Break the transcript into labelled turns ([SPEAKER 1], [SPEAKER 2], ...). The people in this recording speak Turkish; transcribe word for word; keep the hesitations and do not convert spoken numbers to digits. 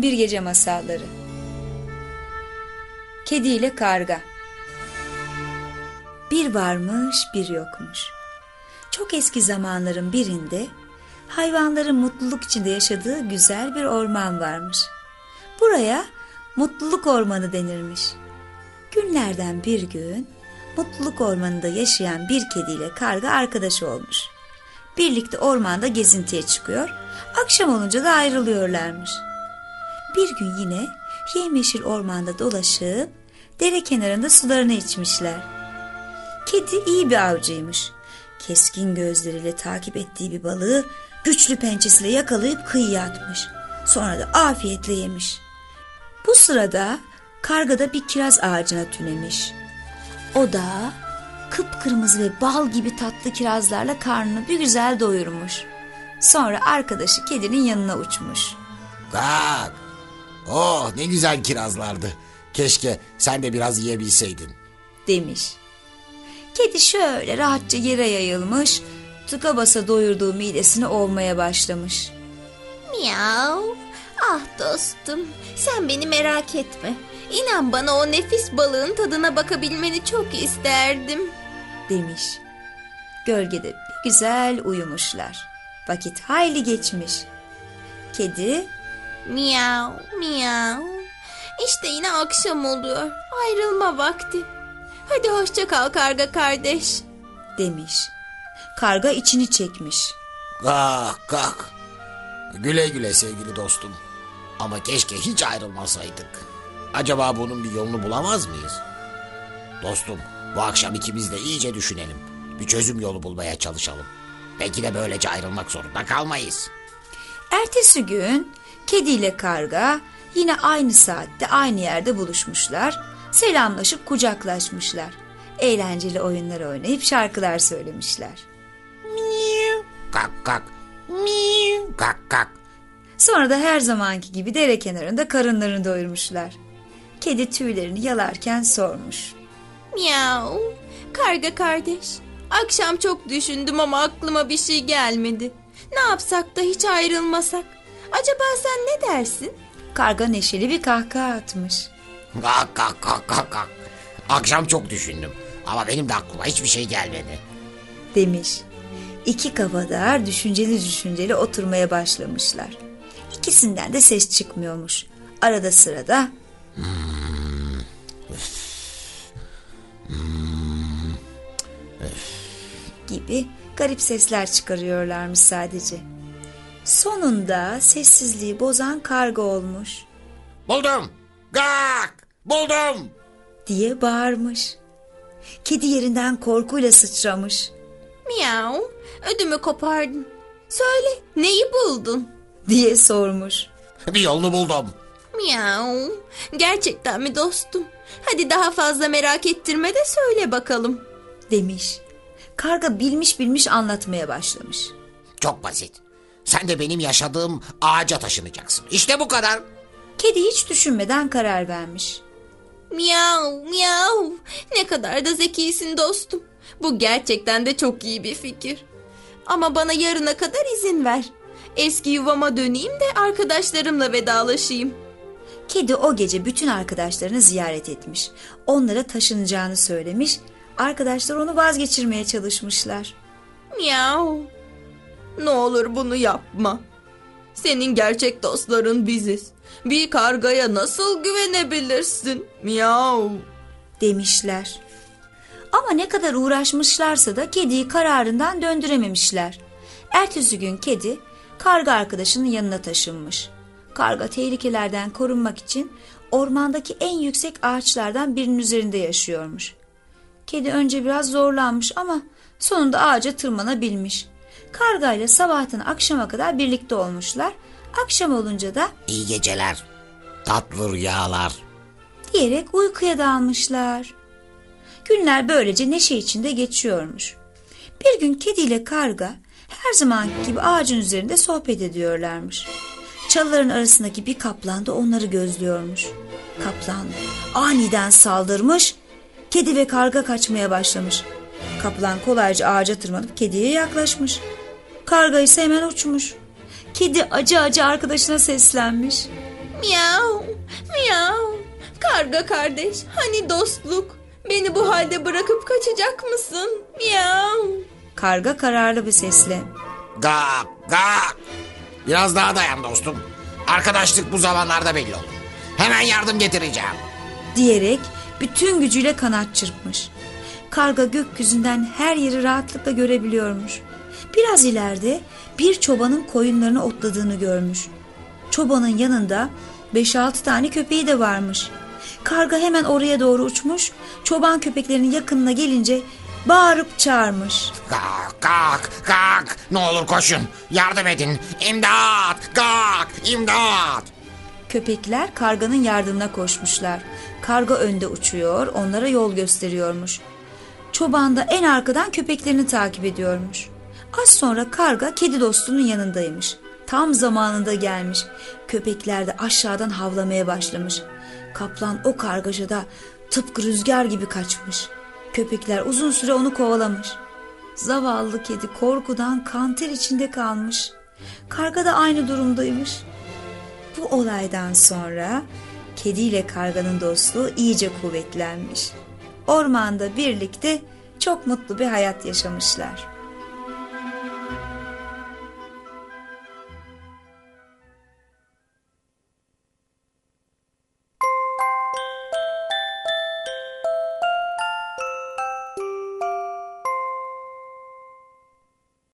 [SPEAKER 1] Bin Bir Gece Masalları. Kedi ile Karga. Bir varmış, bir yokmuş. Çok eski zamanların birinde hayvanların mutluluk içinde yaşadığı güzel bir orman varmış. Buraya Mutluluk Ormanı denirmiş. Günlerden bir gün Mutluluk Ormanı'nda yaşayan bir kediyle karga arkadaş olmuş. Birlikte ormanda gezintiye çıkıyor, akşam olunca da ayrılıyorlarmış. Bir gün yine yemyeşil ormanda dolaşıp dere kenarında sularını içmişler. Kedi iyi bir avcıymış. Keskin gözleriyle takip ettiği bir balığı güçlü pençesiyle yakalayıp kıyıya atmış. Sonra da afiyetle yemiş. Bu sırada karga da bir kiraz ağacına tünemiş. O da kıpkırmızı ve bal gibi tatlı kirazlarla karnını bir güzel doyurmuş. Sonra arkadaşı kedinin yanına uçmuş.
[SPEAKER 2] Kalk. Oh, ne güzel kirazlardı. Keşke sen de biraz yiyebilseydin,
[SPEAKER 1] demiş. Kedi şöyle rahatça yere yayılmış, tıka basa doyurduğu midesini ovmaya başlamış.
[SPEAKER 3] Miyav. Ah dostum, sen beni merak etme. İnan bana, o nefis balığın tadına bakabilmeni çok isterdim,
[SPEAKER 1] demiş. Gölgede bir güzel uyumuşlar. Vakit hayli geçmiş. Kedi,
[SPEAKER 3] miyav miyav. İşte yine akşam oluyor. Ayrılma vakti. Hadi hoşça kal karga kardeş,
[SPEAKER 1] demiş. Karga içini çekmiş.
[SPEAKER 2] Kalk kalk. Güle güle sevgili dostum. Ama keşke hiç ayrılmasaydık. Acaba bunun bir yolunu bulamaz mıyız? Dostum, bu akşam ikimiz de iyice düşünelim. Bir çözüm yolu bulmaya çalışalım. Belki de böylece ayrılmak zorunda kalmayız.
[SPEAKER 1] Ertesi gün kedi ile karga yine aynı saatte aynı yerde buluşmuşlar. Selamlaşıp kucaklaşmışlar. Eğlenceli oyunlar oynayıp şarkılar söylemişler.
[SPEAKER 2] Miyav. Kalk kalk. Miyav. Kalk kalk.
[SPEAKER 1] Sonra da her zamanki gibi dere kenarında karınlarını doyurmuşlar. Kedi tüylerini yalarken sormuş.
[SPEAKER 3] Miyav. Karga kardeş, akşam çok düşündüm ama aklıma bir şey gelmedi. Ne yapsak da hiç ayrılmasak? Acaba sen ne dersin?
[SPEAKER 1] Karga neşeli bir kahkaha atmış.
[SPEAKER 2] Kalk kalk kalk kalk kalk. Akşam çok düşündüm ama benim de aklıma hiçbir şey gelmedi,
[SPEAKER 1] demiş. İki kabadar düşünceli düşünceli oturmaya başlamışlar. İkisinden de ses çıkmıyormuş. Arada sırada
[SPEAKER 2] Hmm. Hmm.
[SPEAKER 1] gibi garip sesler çıkarıyorlarmış sadece. Sonunda sessizliği bozan karga olmuş.
[SPEAKER 2] Buldum. Kalk. Buldum.
[SPEAKER 1] Diye bağırmış. Kedi yerinden korkuyla sıçramış.
[SPEAKER 3] Miyav. Ödümü kopardın. Söyle, neyi buldun?
[SPEAKER 1] Diye sormuş.
[SPEAKER 2] Bir yolunu buldum.
[SPEAKER 3] Miyav. Gerçekten mi dostum? Hadi daha fazla merak ettirme de söyle bakalım,
[SPEAKER 1] demiş. Karga bilmiş bilmiş anlatmaya başlamış.
[SPEAKER 2] Çok basit. Sen de benim yaşadığım ağaca taşınacaksın. İşte bu kadar.
[SPEAKER 1] Kedi hiç düşünmeden karar vermiş.
[SPEAKER 3] Miyav miyav. Ne kadar da zekisin dostum. Bu gerçekten de çok iyi bir fikir. Ama bana yarına kadar izin ver. Eski yuvama döneyim de arkadaşlarımla vedalaşayım.
[SPEAKER 1] Kedi o gece bütün arkadaşlarını ziyaret etmiş. Onlara taşınacağını söylemiş. Arkadaşlar onu vazgeçirmeye çalışmışlar.
[SPEAKER 3] Miyav. Ne olur bunu yapma. Senin gerçek dostların biziz. Bir kargaya nasıl güvenebilirsin? Miyav.
[SPEAKER 1] Demişler. Ama ne kadar uğraşmışlarsa da kediyi kararından döndürememişler. Ertesi gün kedi karga arkadaşının yanına taşınmış. Karga tehlikelerden korunmak için ormandaki en yüksek ağaçlardan birinin üzerinde yaşıyormuş. Kedi önce biraz zorlanmış ama sonunda ağaca tırmanabilmiş. Karga ile sabahtan akşama kadar birlikte olmuşlar. Akşam olunca da
[SPEAKER 2] İyi geceler, tatlı rüyalar
[SPEAKER 1] diyerek uykuya dalmışlar. Günler böylece neşe içinde geçiyormuş. Bir gün kedi ile karga her zamanki gibi ağacın üzerinde sohbet ediyorlarmış. Çalıların arasındaki bir kaplan da onları gözlüyormuş. Kaplan aniden saldırmış, kedi ve karga kaçmaya başlamış. Kaplan kolayca ağaca tırmanıp kediye yaklaşmış. Karga ise hemen uçmuş. Kedi acı acı arkadaşına seslenmiş.
[SPEAKER 3] Miyav, miyav. Karga kardeş, hani dostluk? Beni bu halde bırakıp kaçacak mısın? Miyav.
[SPEAKER 1] Karga kararlı bir sesle.
[SPEAKER 2] Gak gak. Biraz daha dayan dostum. Arkadaşlık bu zamanlarda belli olur. Hemen yardım getireceğim.
[SPEAKER 1] Diyerek bütün gücüyle kanat çırpmış. Karga gökyüzünden her yeri rahatlıkla görebiliyormuş. Biraz ileride bir çobanın koyunlarını otladığını görmüş. Çobanın yanında beş altı tane köpeği de varmış. Karga hemen oraya doğru uçmuş. Çoban köpeklerinin yakınına gelince bağırıp çağırmış.
[SPEAKER 2] Gak gak gak. Ne olur koşun. Yardım edin. İmdat. Gak imdat.
[SPEAKER 1] Köpekler karganın yardımına koşmuşlar. Karga önde uçuyor, onlara yol gösteriyormuş. Çoban da en arkadan köpeklerini takip ediyormuş. Az sonra karga kedi dostunun yanındaymış. Tam zamanında gelmiş. Köpekler de aşağıdan havlamaya başlamış. Kaplan o kargaşada tıpkı rüzgar gibi kaçmış. Köpekler uzun süre onu kovalamış. Zavallı kedi korkudan kanter içinde kalmış. Karga da aynı durumdaymış. Bu olaydan sonra kedi ile karganın dostluğu iyice kuvvetlenmiş. Ormanda birlikte çok mutlu bir hayat yaşamışlar.